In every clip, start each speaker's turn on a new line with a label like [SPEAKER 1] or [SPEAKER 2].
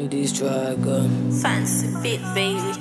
[SPEAKER 1] this dragon.
[SPEAKER 2] Fancy bit, baby.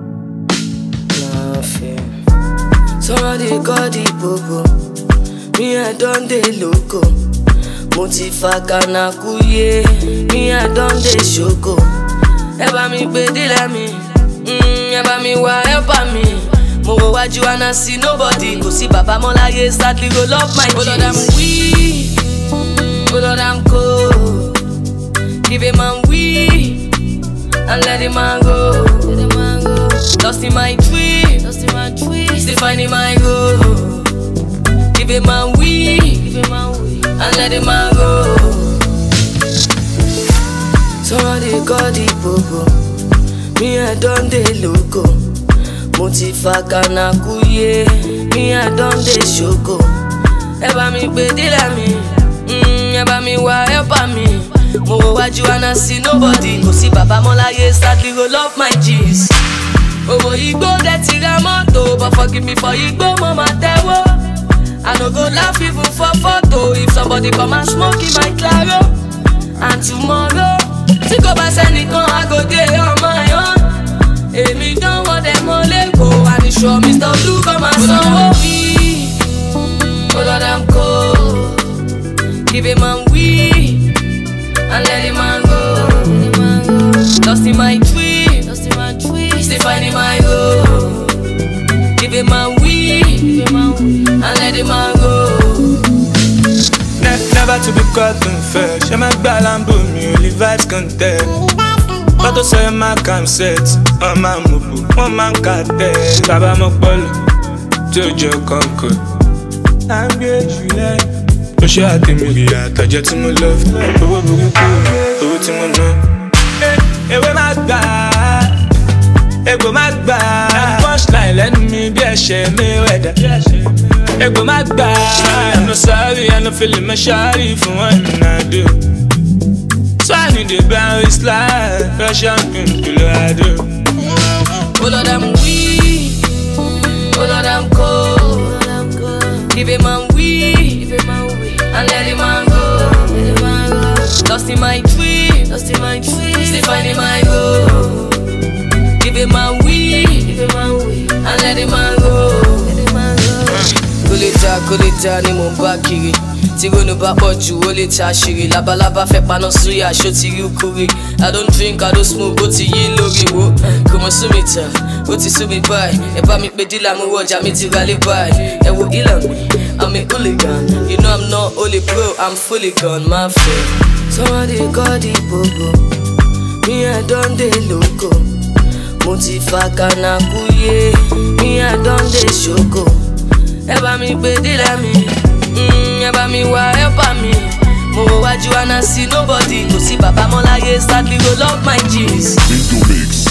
[SPEAKER 1] Nothing. Somebody call the bobo. Me, I done the loco. Motifa kanakuye. Me, I done the shoko. Eba mi pe dila mi. Eba mi wa help me. Mo wo waju and see nobody. Go see Baba Molaye sadly roll up my jeans. Oh Lord, I'm weak. Oh Lord, I'm cold. Give him man weak and let him man go. Lost in my dream, still finding my goal. Give him man weak and let him man go. Somebody call the bobo. Me, I done the loco. Motifa kanakuye. Me, I done the shoko. Eba mi pe dila mi. Eba mi wa help me. Mo wo waju and see nobody. Go see Baba Molaye sadly roll up my jeans. Owo igbo get tira moto, but forgive me for igbo mama tewo. I no go laugh even for photo if somebody come and smoke in my claro. And tomorrow, think about sending I go there on my own. Emi don't want them all let go. And it's sure Mr. Blue come and solve me. Oh Lord, I'm cold. Give him man weak and let him man go. Lost in my dream, still finding my goal. Give him man weak and let him man go.
[SPEAKER 3] Never to be caught unfair. She make balambo me only vibes contest. But to say my cam set, on my mubu, one man got there. Baba Mokbolo, Jojo Conco. I'm good, you like. Push your heart in me, I touch you to my love. Oh, to my love. Hey, where my bad? Hey, go my bad. Punchline, let me be a shame, me weather. Hey, go my bad. I'm not sorry, I'm not feeling my shy for what I do. So I need the bounce slide, Russian pin, Colorado.
[SPEAKER 1] Oh Lord, I'm weak. Oh Lord, I'm cold. Give him man weak and let him man go. Lost in my dream, still finding my goal. Give him man weak and let him man go. Kulita ni mo bá kiri. Tí ronú bá pọ̀ jù ó lè ta ṣìrì. Labalábá fẹ́ paná súyà ṣó ti rí kúrì. I don't drink, I don't smoke, ó ti yí lórí wo. Kò mọ̀ sú mi tà, ó ti sú mi báyìí. Ẹ bá mi pé dílà mo wọ ọjà mi ti ralé báyìí. Ẹ wo ìlà mi, I'm a hooligan. You know I'm not only pro, I'm fully gone, my friend. Somebody call the bobo. Me, I done the loco. Motifa kanakuye. Me, I done the shoko. Eba mi pe dila mi. Eba mi wa help me. Mo wo waju and see nobody. Go see Baba Molaye sadly roll up my jeans.
[SPEAKER 4] Mix.